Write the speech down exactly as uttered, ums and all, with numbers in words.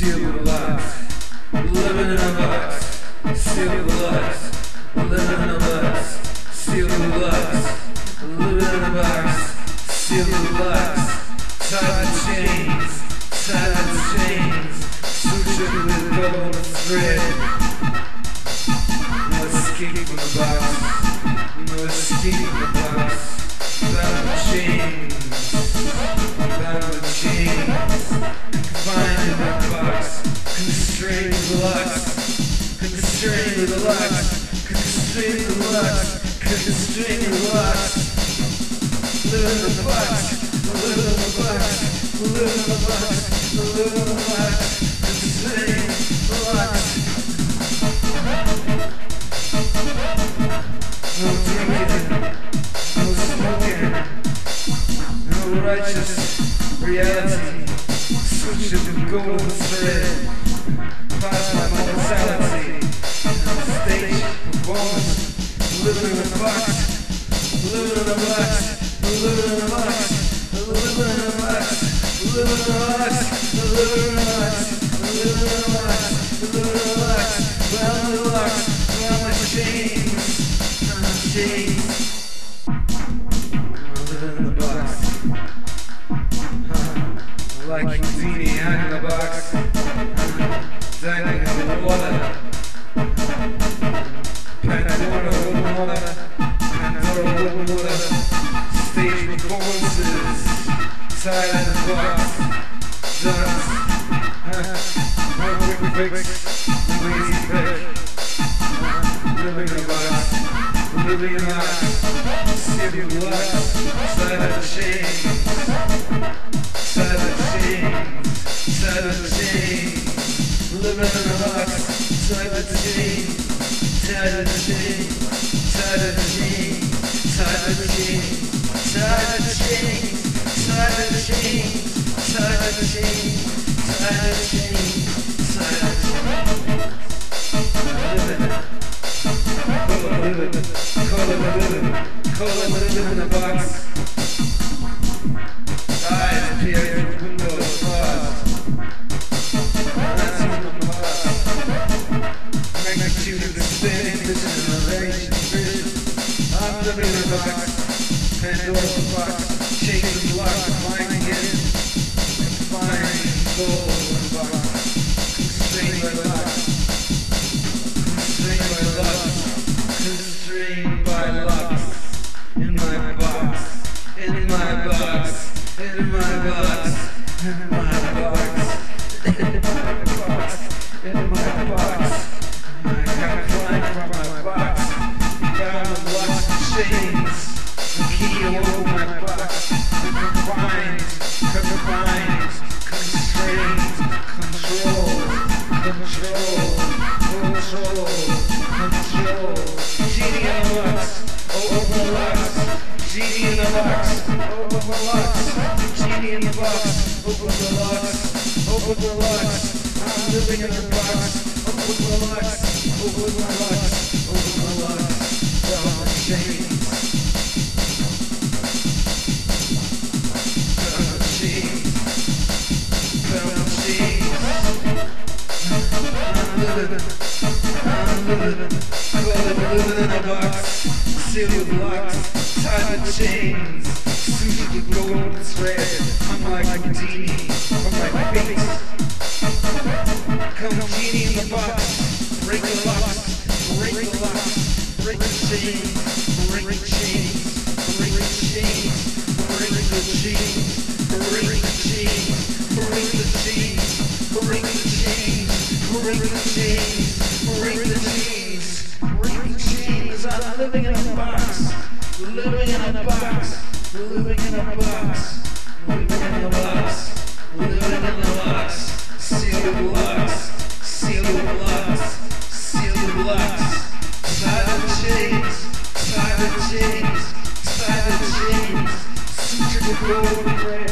sealed with locks, living in a box, sealed with locks, living in a box, sealed with locks, living in a box, sealed with locks, tied with chains, tied with chains, sutured with gold thread. No escape from the box, no escape from the box. Bound with chains, bound with chains, confined in my box, constrained with locks, constrained with locks, constrained with locks, constrained with locks. Live in the box, live in the box, live in the box, live in the box, constrained with locks. No drinking, no smoking, no righteous reality, switches with golden thread, past my mortality, stage performance, living in a box, living in a box, living in a box, living in a box, living in a box, living in a box, living in a box, living in a box, round the box, round my chains, round chains. Like Houdini hanging in a box, dangling in the water. Pandora wouldn't water, Pandora wouldn't water. Stage performances, tied in the box, dance, no quick fix, no easy fix. Living in a box, living in a box, sealed with locks, tied in chains. Silent chains, silent chains, living in a box, silent chains, silent chains, silent chains, silent chains, silent chains, silent chains, silent chains, silent chains, silent chains. Living, call it living, call it living in a box. Eyes peer through windows closed. That's in the past. Magnitude of the spinning vision and arranged vision. I'm living in a box. Pandora's box. Chains and locks confined again. Confined gold in the box. Constrained by locks. Constrained by locks. Constrained by locks. In my box. In my box. In my box, in my box, in my box, in my box. I got climbed from my box, bound with locks and chains. The key over my box, confined, confined, constrained, controlled, controlled, controlled, controlled. Genie in the box, over the locks. Genie in the box, over the locks. Genie in the box, open the locks, open the locks. I'm living in a box, open the locks, open the locks, open the locks. Down the chains, down the chains, down the chains. I'm living, I'm living, call it living in a box, sealed with locks, tied with chains. Suited with golden thread, I'm like Houdini from my face. Come genie in the box, break the locks, break the locks, break the chains, break the chains, break the chains, break the chains, break the chains, break the chains, break the chains, break the chains, break the chains, break the chains. I'm living in a box, living in a box. Living in a box, living in a box, living in a box, sealed with locks, sealed with locks, sealed with locks, silent chains, silent chains, silent chains, sutured with golden thread.